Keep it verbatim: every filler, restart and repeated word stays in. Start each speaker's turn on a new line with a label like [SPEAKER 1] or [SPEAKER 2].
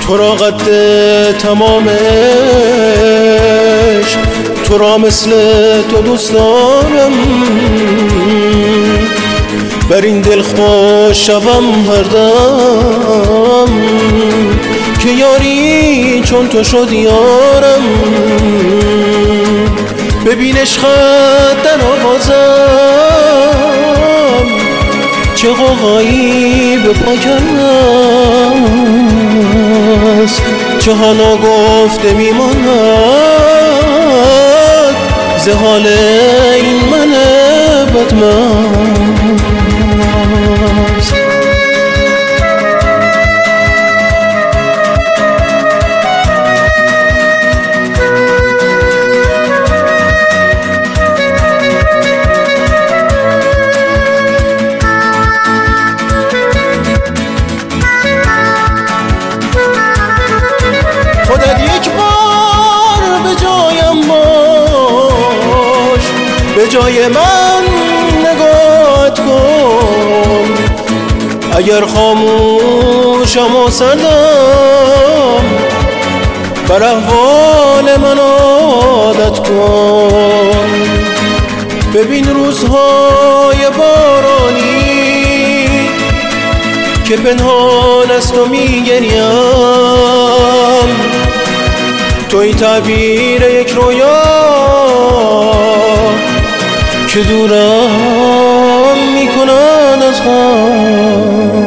[SPEAKER 1] تو را قد تمامش، تو را مثل تو دوست دارم. بر این دل خوش شوم هر دم که یاری چون تو شد یارم. ببین عشقت در آغازم چه غوغایی به پا کرده است، چه حالا گفته میماند ز حال این من بدمست. خودت یک بار به جایم باش، به جای من نگاهت کن. اگر خاموشم و سردم بر احوال من عادت کن. ببین روزهای بارانی که پنهان است و میگریم، توی تعبیر یک رویا که دورم میکنن از غم.